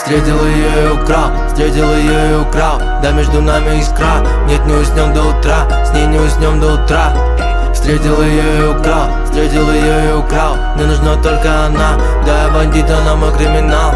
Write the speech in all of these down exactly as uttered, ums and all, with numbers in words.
Встретил ее и украл, встретил ее и украл. Да между нами искра, нет, не уснем до утра, с ней не уснем до утра. Встретил ее и украл, встретил ее и украл. Мне нужна только она, да я бандит, она мой криминал.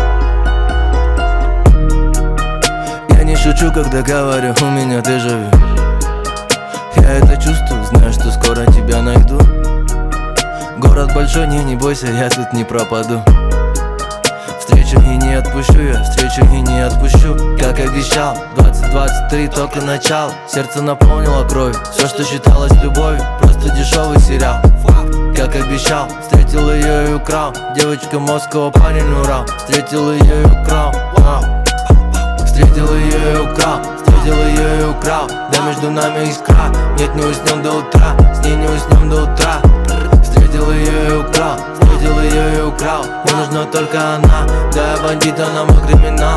Я не шучу, когда говорю, у меня дежавю. Я это чувствую, знаю, что скоро тебя найду. Город большой, не, не бойся, я тут не пропаду. Встречу и не отпущу, я встречу и не отпущу. Как обещал, двадцать двадцать три только начало. Сердце наполнило кровью, все, что считалось любовью, просто дешевый сериал. Как обещал, встретил ее и украл. Девочка Москва, парень Урал. Встретил ее и украл, встретил ее и украл. Встретил ее и украл. Да между нами искра, нет, не уснем до утра, с ней не уснем до утра. Встретил ее и украл, встретил ее и украл. Мне нужна только она, да я бандит, она мой криминал.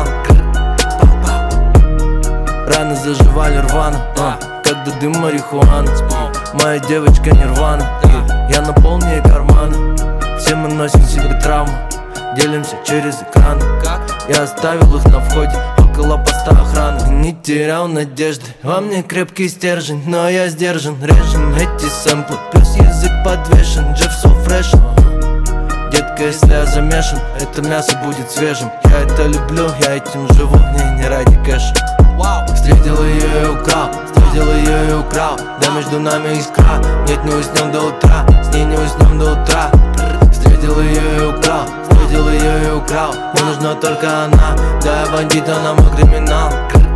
Раны заживали рвано, а, как до дым марихуаны. Моя девочка нирвана, я наполню ей карманы. Все мы носим в себе травму, делимся через экран. Я оставил их на входе, около поста охраны. Не терял надежды, во мне крепкий стержень, но я сдержан. Режем эти сэмплы, плюс язык подвешен. Джефф so fresh. Детка, если я замешан, это мясо будет свежим. Я это люблю, я этим живу, не, не ради кэша. Встретил ее и украл, встретил ее и украл. Да между нами искра, нет, не уснем до утра, с ней не уснем до утра. Встретил ее и украл, встретил ее и украл. Мне нужна только она, да я бандит, она мой криминал.